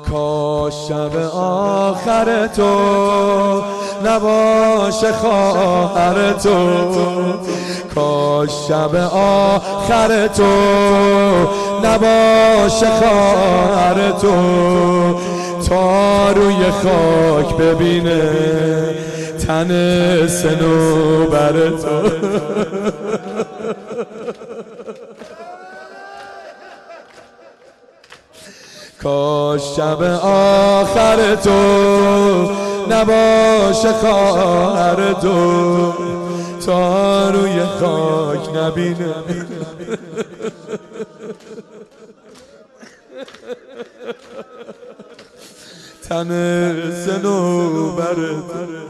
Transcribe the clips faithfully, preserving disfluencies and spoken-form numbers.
کاش شب آخر تو نباشه خواهر تو، کاش شب آخر تو نباشه خواهر تو، تا روی خاک ببینه تن صنوبر تو. کاش شب آخر تو نباشه خواهر تو، تا روی خاک نبینه تن صنوبر تو.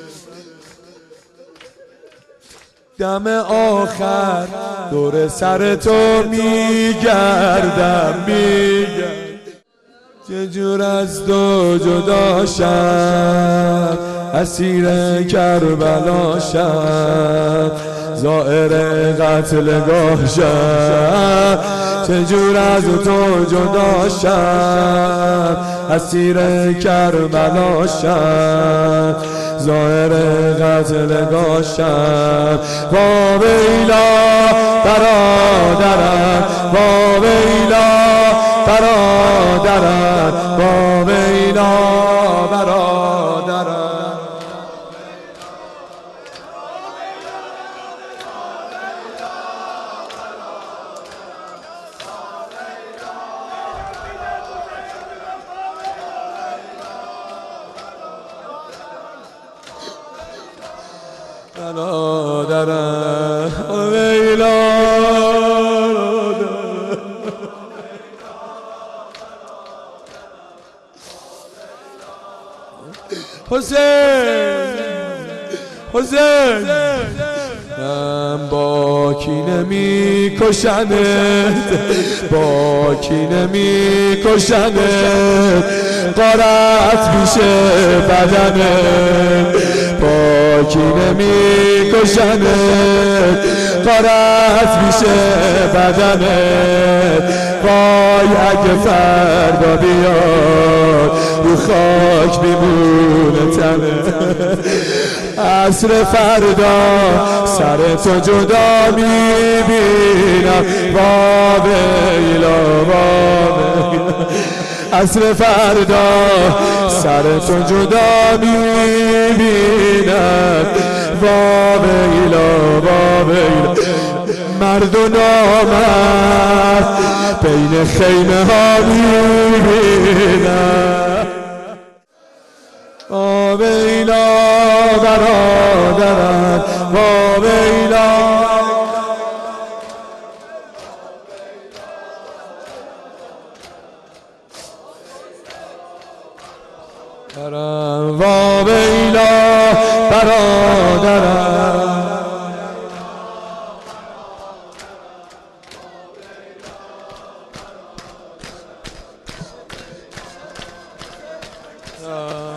دم آخر دور سر تو میگردم میگردم، چه جور از تو جدا شد، اسیر کربلا شد، زائر قتلگاه شد، چه جور از تو جدا شد، اسیر کربلا شد، زائر قتلگاه شد. وا ویلا برادرم، وا ویلا برادرم، وا ویلا برادرم. برادرم ویلا حسین حسین، من با کینه می کشنت، با کینه می کشنت، غارت میشه بدنت، با کینه می کشنت، غارت میشه بدنت. وای اگه فردا بیاد رو خاک میمونه تنت، عصر فردا سر تو جدا میبینم، وا ویلا وا ویلا، عصر فردا سر تو جدا میبینم، وا ویلا وا ویلا. مرد و نامرد بین خیمه ها میبینم، وا ویلا برادرم، وا ویلا برادرم، وا ویلا برادرم. Uh...